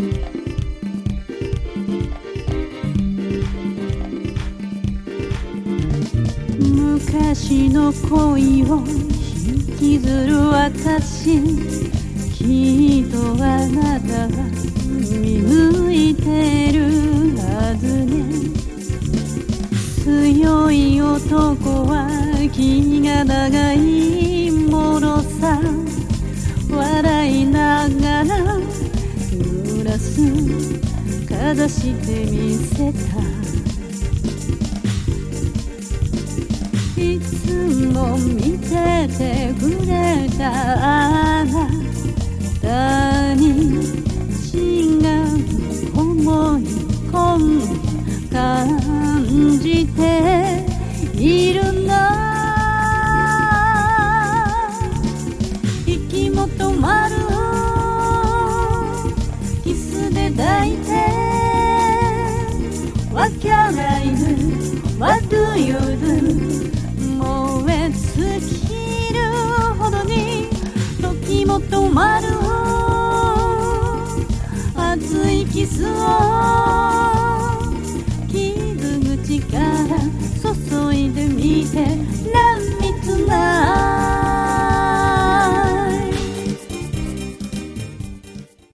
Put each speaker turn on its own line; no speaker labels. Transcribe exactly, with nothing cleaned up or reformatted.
昔の恋を引きずる私、きっとあなたは見抜いてるはずね。強い男は気が長いものさ。笑いながらグラスかざしてみせた。いつも見ててくれたあなたに違う思い込む感じているの。息も止まるキスで抱いて What can I do? What do you do? 燃え尽きるほどに時も止まる熱いキスを傷口から注いでみて